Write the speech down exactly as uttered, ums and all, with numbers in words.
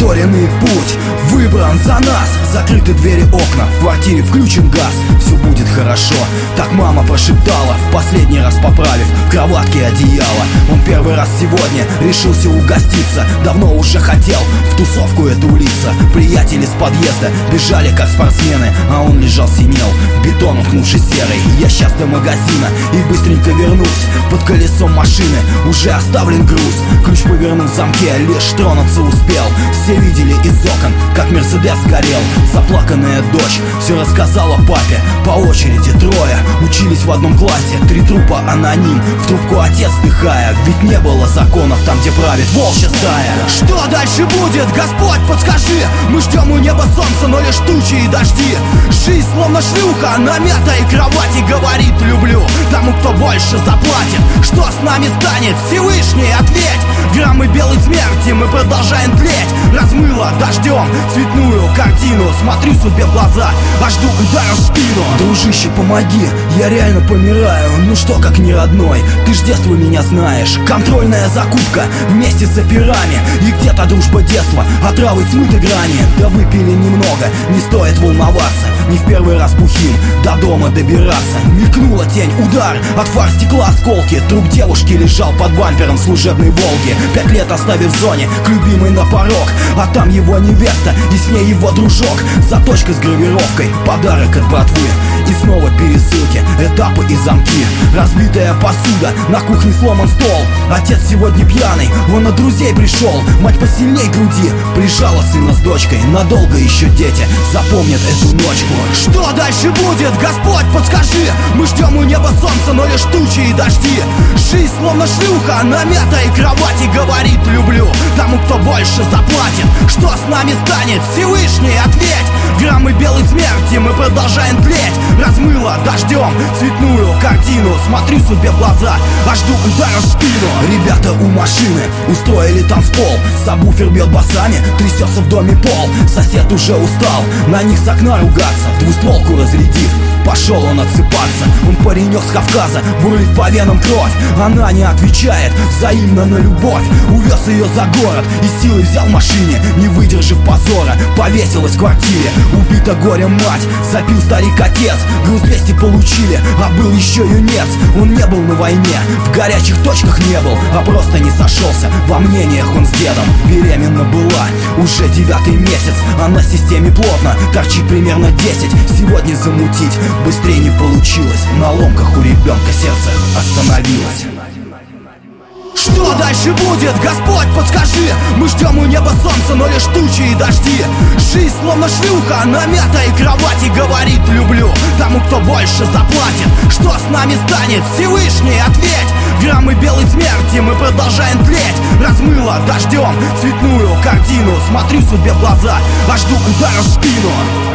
проторенный путь выбран за нас. Закрыты двери, окна, в квартире включен газ. Все будет хорошо, так мама прошептала, в последний раз поправив в кроватке одеяло. Он первый раз сегодня решился угоститься, давно уже хотел в тусовку эту улица. Приятели с подъезда бежали как спортсмены, а он лежал синел, в бетон уткнувшись серый. Я сейчас до магазина и быстренько вернусь. Под колесом машины уже оставлен груз. Ключ повернул в замке, лишь тронуться успел. Все видели из окон, как Мерседес сгорел. Заплаканная дочь все рассказала папе. По очереди трое учились в одном классе. Три трупа аноним, в трубку отец вдыхая. Ведь не было законов там, где правит волчья стая. Что дальше будет, Господь, подскажи. Мы ждем у неба солнца, но лишь тучи и дожди. Жизнь словно шлюха на мятой кровати говорит люблю тому, кто больше заплатит. Что с нами станет, Всевышний, ответь. Граммы белой смерти мы продолжаем тлеть. Размыло дождем цветную картину. Смотрю судьбе в глаза, а жду удара в спину. Дружище, помоги, я реально помираю. Ну что, как не родной, ты ж с детства меня знаешь. Контрольная закупка вместе с операми. И где-то дружба детства, отравы смыты грани. Да выпили немного, не стоит волноваться. Не в первый раз бухим до дома добираться. Мелькнула тень, удар, от фар стекла осколки. Труп девушки лежал под бампером служебной Волги. Пять лет оставив в зоне, к любимой на порог. А там его невеста и с ней его дружок. Заточка с гравировкой, подарок от братвы. И снова пересылки, этапы и замки. Разбитая посуда, на кухне сломан стол. Отец сегодня пьяный, он от друзей пришел. Мать посильней груди прижала сына с дочкой. Надолго еще дети запомнят эту ночку. Что дальше будет, Господь, подскажи. Мы ждем у неба солнца, но лишь тучи и дожди. Жизнь словно шлюха на мятой кровати говорит люблю тому, кто больше заплатит. Что с нами станет, Всевышний, ответь. Граммы белой смерти мы продолжаем тлеть. Размыло дождем цветную картину. Смотрю судьбе в глаза, а жду удара в спину. Ребята у машины устроили танцпол. Сабвуфер бьет басами, трясется в доме пол. Сосед уже устал на них с окна ругаться, двустволку разрядив. Пошел он отсыпаться. Он паренек с Кавказа, бурлит по венам кровь. Она не отвечает взаимно на любовь. Увез ее за город и силой взял в машине. Не выдержав позора, повесилась в квартире. Убита горем мать, запил старик отец. Груз двести получили, а был еще юнец. Он не был на войне, в горячих точках не был, а просто не сошелся во мнениях он с дедом. Беременна была уже девятый месяц. Она в системе плотно, торчит примерно десять. Сегодня замутить быстрее не получилось. На ломках у ребенка сердце остановилось. Что дальше будет, Господь, подскажи. Мы ждем у неба солнца, но лишь тучи и дожди. Жизнь словно шлюха на мятой кровати говорит люблю тому, кто больше заплатит. Что с нами станет, Всевышний, ответь. Граммы белой смерти мы продолжаем тлеть. Размыло дождем цветную картину. Смотрю судьбе в глаза, а жду удара в спину.